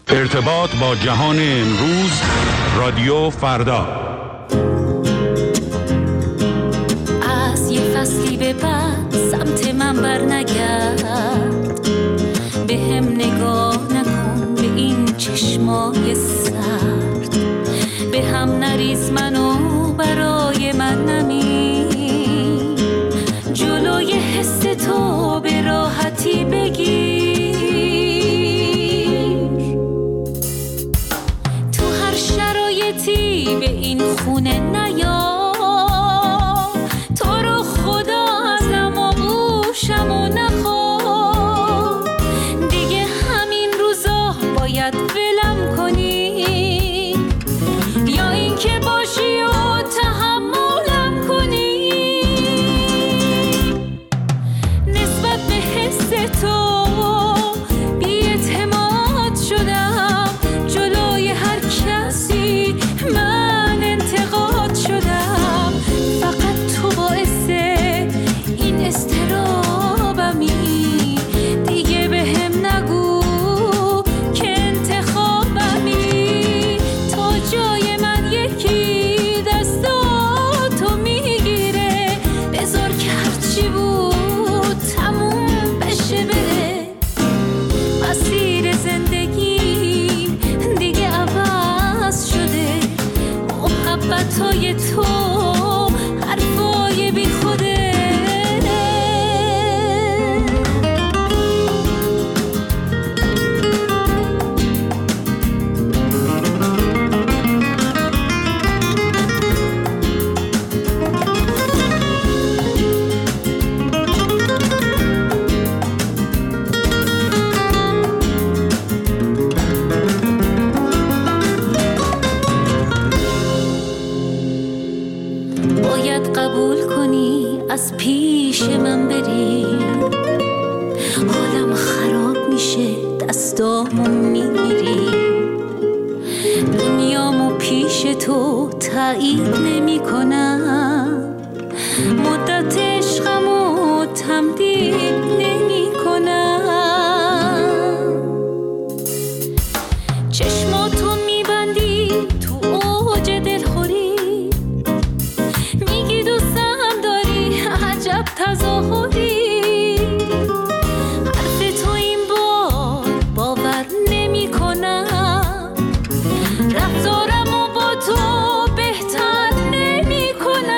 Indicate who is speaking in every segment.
Speaker 1: ارتباط با جهان امروز، رادیو فردا.
Speaker 2: از یه فصلی به بعد سمت من بر نگرد، به هم نگاه نکن به این چشمای سرد، به هم نریز منو برای من نمی، جلوی حس تو به راحتی بگیر، تو هر شرایطی به این خونه نیا، تو رو خدا ازم آغوشم و نخوا، دیگه همین روزا باید ولم کنی، یا این که باشی و تحملم کنی، نسبت به حس تو بی‌اعتماد شدم، جلوی هر کسی من انتقاد شدم، فقط تو باعث این استرابمی، دیگه به هم نگو که انتخابمی، تا جای من یکی دستاتو میگیره، بذار که هرچی بود تموم بشه بره، مسیر زندگیم دیگه عوض شده، محبتای تو حرفای بی خوده. باید قبول کنی از پیش من بری، حالم خراب میشه دستامو میگیری، دنیامو پیش تو تایید نمی کنم، مدت عشقمو تمدید نمی کنم، چشماتو میبندی تو اوج دلخوری، میگی دوستم داری عجب تظاهری، حرف تو این بار باور نمی کنم، رفتارمو با تو بهتر نمی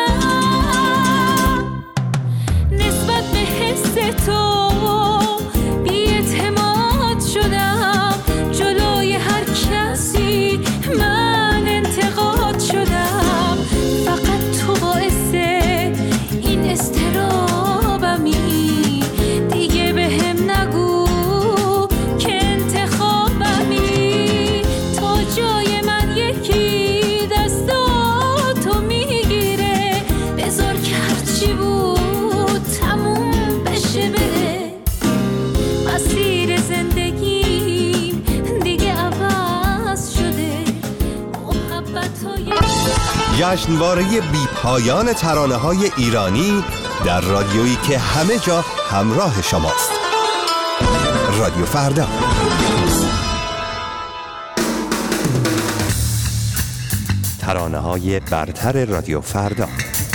Speaker 2: کنم، نسبت به حس تو بی‌اعتماد شدم، جلوی هر کسی من انتقاد شدم، فقط تو باعث این استرابمی، دیگه به هم نگو که انتخابمی، تا جای من یکی دستاتو میگیره، بذار که هرچی بود تموم بشه بره، مسیر زندگیم دیگه عوض شده، محبتای
Speaker 3: جشنواره بی‌پایان ترانه‌های ایرانی در رادیویی که همه جا همراه شماست. رادیو فردا. ترانه‌های برتر رادیو فردا.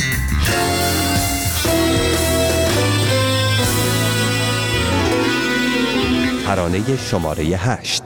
Speaker 3: ترانه شماره 8.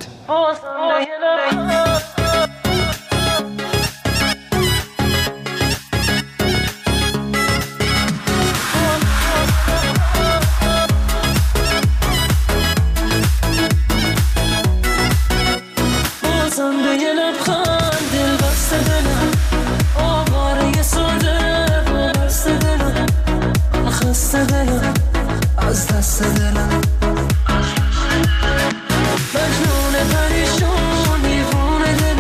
Speaker 4: از دست دلم مجنون پریشون دیوونه دلم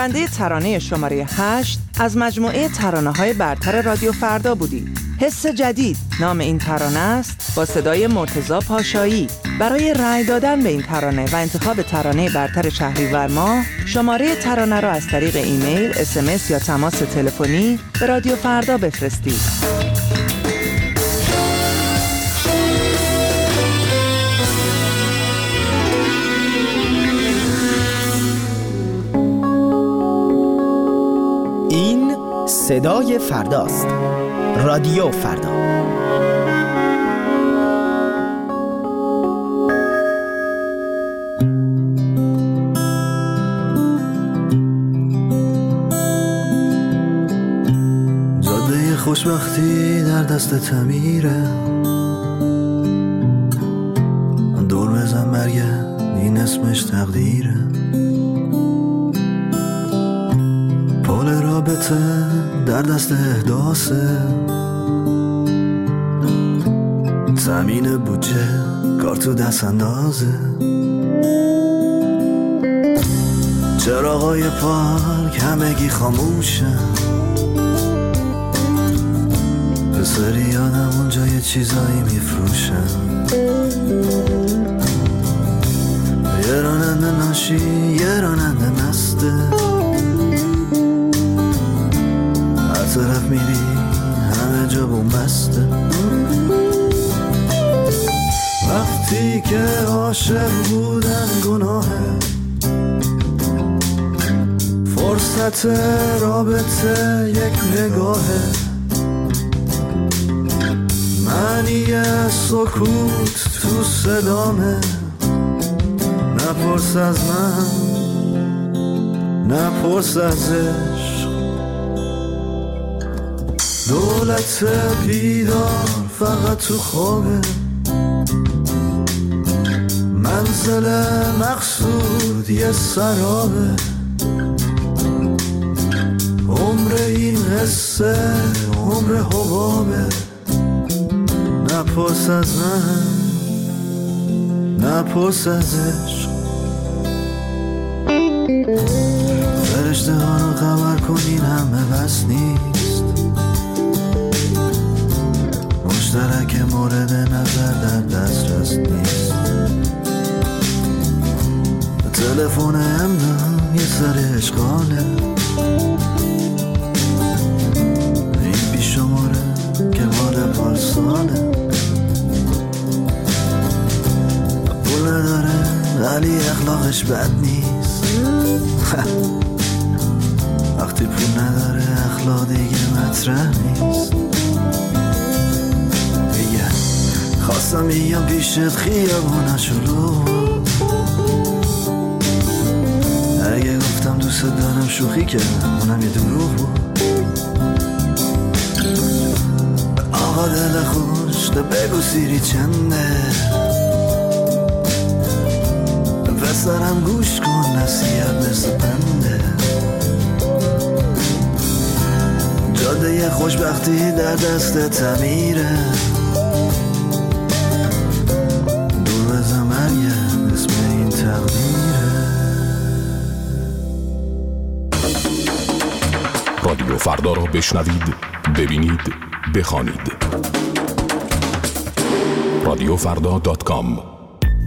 Speaker 5: شنونده ترانه شماره 8 از مجموعه ترانه‌های برتر رادیو فردا بودید. حس جدید نام این ترانه است، با صدای مرتضی پاشایی. برای رأی دادن به این ترانه و انتخاب ترانه برتر شهریور ماه، شماره ترانه را از طریق ایمیل، SMS یا تماس تلفنی به رادیو فردا بفرستید.
Speaker 6: این صدای فرداست. رادیو فردا.
Speaker 4: جاده خوشبختی در دست تعمیره، دور بزن برگرد این اسمش تقدیره. پول رابطه در دست احداثه، تامین بودجه کار تو دست اندازه. چراغای پارک همگی خاموشن، پسری آدم اونجا یه چیزایی میفروشن. یه راننده ناشی یه راننده مسته، هر طرف میری همه جا بومبسته. وقتی که عاشق بودن گناهه، فرصت رابطه یک نگاهه. معنی سکوت تو صدامه، نپرس از من نپرس از عشق. دولت بیدار فقط تو خوابه، منزل مقصود یه سرابه. عمر این قصه عمر حبابه، نپرس از من نپرس از عشق. فرشته ها رو خبر کنین همه بس نیست، مشترک مورد نظر در دسترس نیست. تلفن امنا یه سر اشغاله، این بی شماره که مال پارساله. پول نداره ولی اخلاقش بد نیست، وقتی پول نداره اخلاق دیگه مطرح نیست. میگه خواستم بیام پیشت خیابونا شلوغ، اگه گفتم دوست دارم شوخی کردم اونم یه دروغ بود. آقا دل خوش تو بگو سیری چنده، پسرم گوش کن نصیحت مثل پنده. جاده خوشبختی در دست تعمیره، دور بزن مریم اسم این تقدیره.
Speaker 1: رادیو فردا را بشنوید، ببینید، بخوانید. radiofrda.com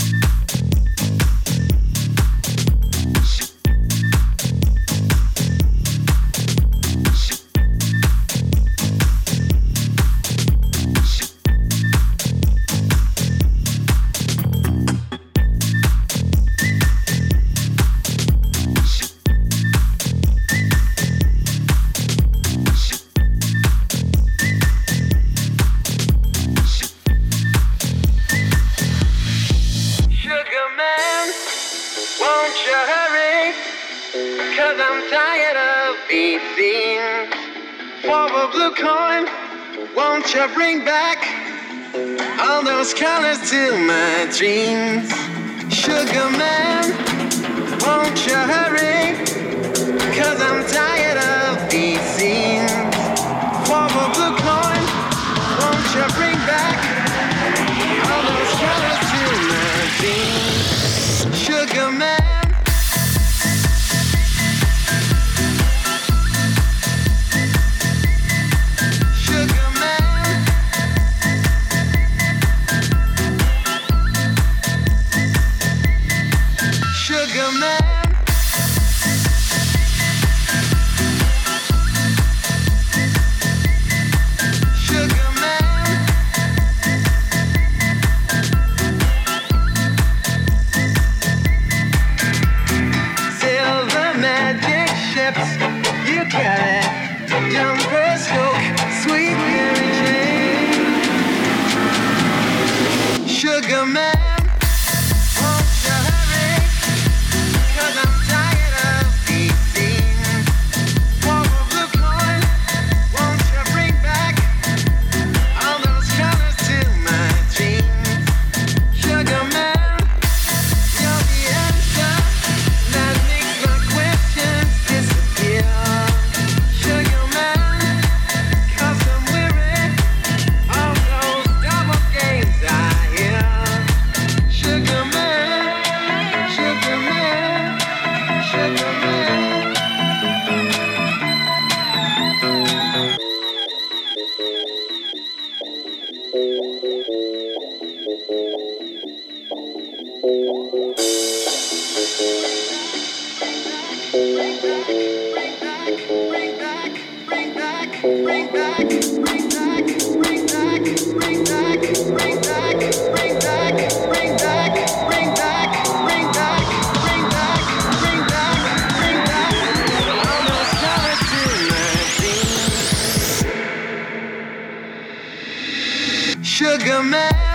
Speaker 7: bring back all those colors to my dreams. Sugar man, won't you hurry? 'Cause I'm tired of these scenes. For a blue coin, won't you bring back all those colors to my dreams? Sugar man. lips, you got it. Jumper stroke, sweet Mary Jane. Sugar man, won't you hurry? 'Cause I'm tired of being seen. For a blue coin, won't you bring back all those colors to my dreams? Sugar man, you're the answer that makes my questions disappear. Sugar man, 'cause I'm weary of those double games I hear. Sugar man, sugar man, sugar man. Sugar man.